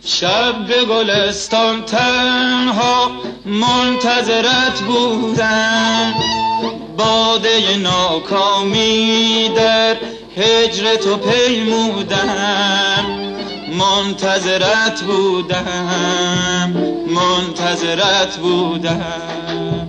شب به گلستان تنها منتظرت بودم، باده ناکامی در هجر تو پیمودم. منتظرت بودم، منتظرت بودم.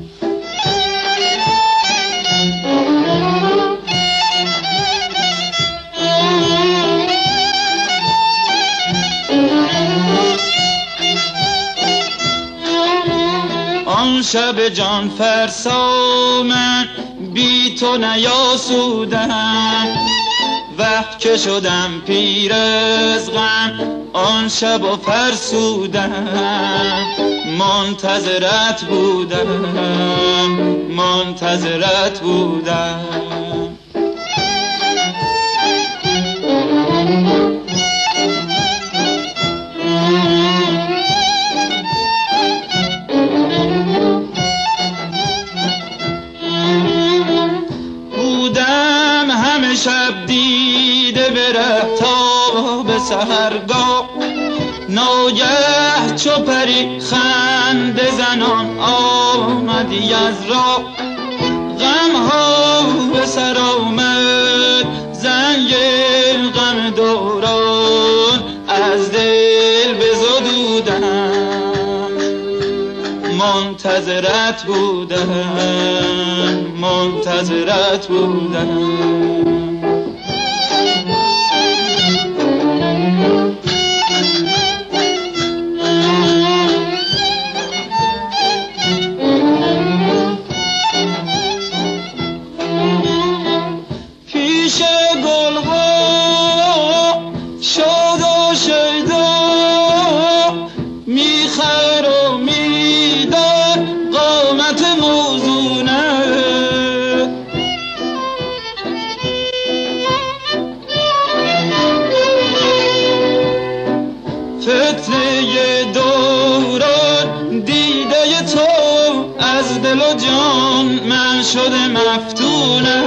آن شب جان فرسا من بی تو نیاسودم، وقت که شدم پیر از غم آن شب و فرسودم. منتظرت بودم، منتظرت بودم. شب دیده بره تا به سحرگاه، ناگه چو پری خنده زنان آمدی از راه. غم ها به سر آمد زنگ غم دوران، از دل بزدودم. منتظرت بودم، منتظرت بودم. پیش گلها شاد و شیدا میخر و میدار قامت موزونه. فتنه دوران دیده تو از دل و جان من شده مفتونه.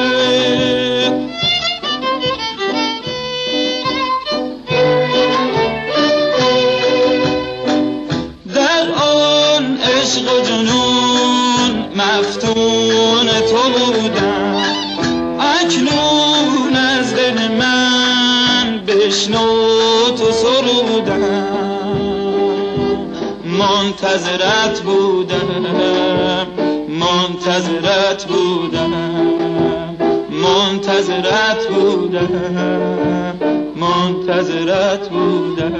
در آن عشق و جنون مفتون تو بودم، اکنون از دل من بشنو تو سرودم. منتظرت بودم، منتظرت بودم. منتظرت بودم، منتظرت بودم.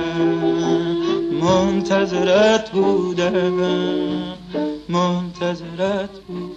منتظرت بودم، منتظرت بودم.